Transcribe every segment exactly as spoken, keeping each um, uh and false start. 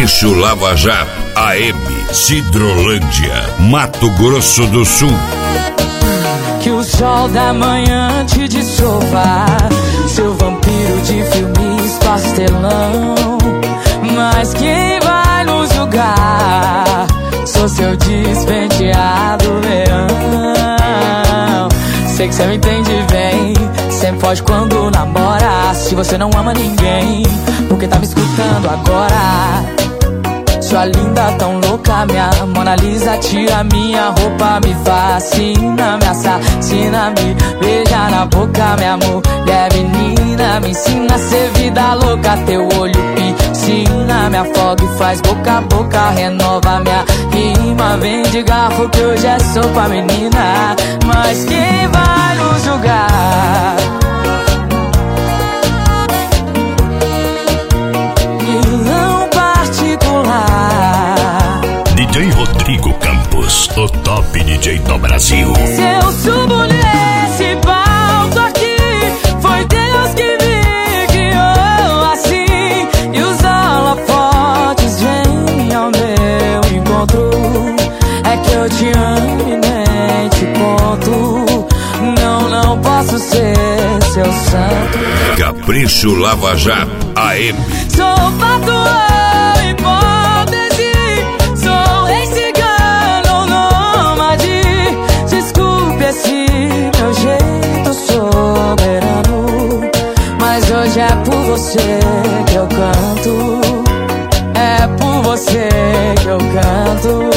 Capricho Lava Jato A M, Cidrolândia, Mato Grosso do Sul. Que o sol da manhã te dissolva, seu vampiro de filmes pastelão. Mas quem vai nos julgar? Sou seu despenteado leão. Sei que cê me entende bem, sempre foge quando namora. Se você não ama ninguém, por que tá me escutando agora? Sua linda tão louca, minha Mona Lisa, tira minha roupa, me fascina, me assassina, me beija na boca, minha mulher menina, me ensina a ser vida louca, teu olho piscina, me afoga e faz boca a boca, renova minha rima, vem de garfo que hoje é sopa, menina, mas quem vai nos julgar? D J Rodrigo Campos, o top D J do Brasil. Se eu subo nesse palco aqui, foi Deus que me guiou assim. E os holofotes vêm ao meu encontro. É que eu te amo e nem te conto. Não, não posso ser seu santo. Capricho Lava Jato A M. Sou patrão e hipótese, sou rei cigano nômade. Desculpe esse meu jeito soberano, mas hoje é por você que eu canto. É por você que eu canto.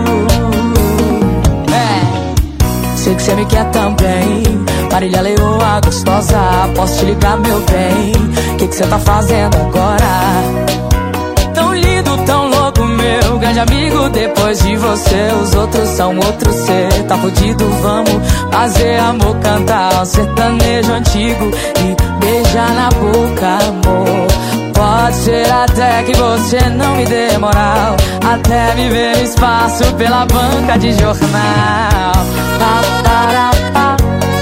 É, sei que você me quer também, Marília Leoa gostosa, posso te ligar, meu bem? Que que cê tá fazendo agora? Tão lindo, tão louco, meu grande amigo. Depois de você, os outros são outros. Cê tá fudido, vamos fazer amor, cantar um sertanejo antigo e beijar na boca, amor. Pode ser até que você não me dê moral, até me ver no espaço pela banca de jornal. Pa, para, pa.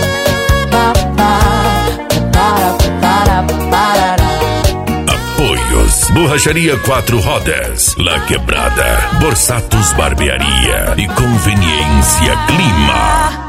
Apoios: Borracharia Quatro Rodas, La Quebrada, Borsatos Barbearia e Conveniência Clima.